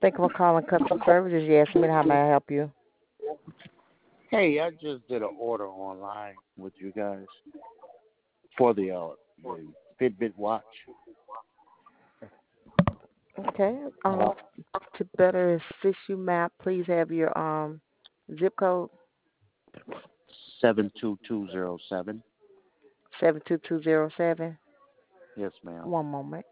Thank you for calling customer services. Yes, how may I help you? Hey, I just did an order online with you guys for the Fitbit watch. Okay. To better assist you, ma'am, please have your zip code 72207. 72207. Yes, ma'am. One moment.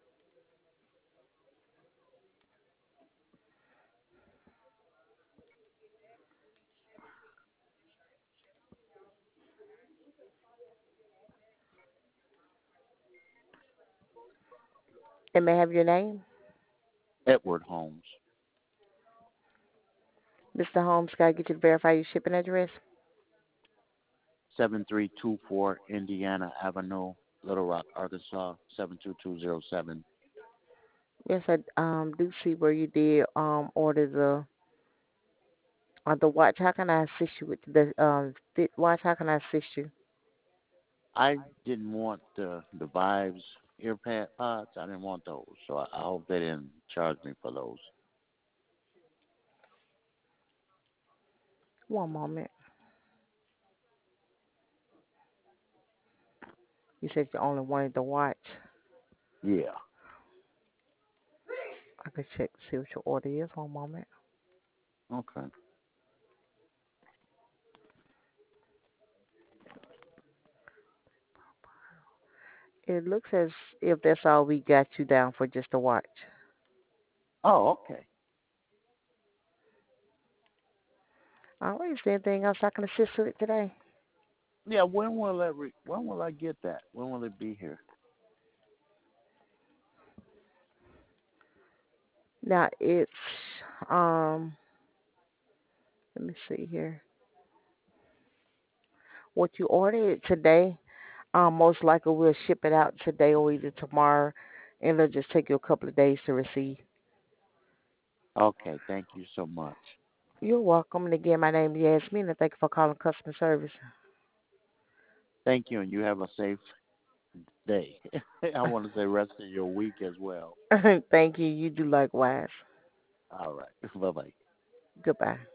And may I have your name? Edward Holmes. Mr. Holmes, can I get you to verify your shipping address? 7324 Indiana Avenue, Little Rock, Arkansas 72207. Yes, I do see where you did order the watch. How can I assist you with the fit watch? How can I assist you? I didn't want the Vibes earpad pods. I didn't want those, so I hope they didn't charge me for those. One moment. You said you only wanted the watch. Yeah. I could check to see what your order is. One moment. Okay. It looks as if that's all we got you down for, just a watch. Oh, okay. All right. Is there anything else I can assist you with today? Yeah. When will I get that? When will it be here? Now it's um. Let me see here. What you ordered today, most likely we'll ship it out today or either tomorrow, and it'll just take you a couple of days to receive. Okay. Thank you so much. You're welcome. And again, my name is Yasmin, and thank you for calling customer service. Thank you, and you have a safe day. I want to say rest of your week as well. Thank you. You do likewise. All right. Bye bye. Goodbye.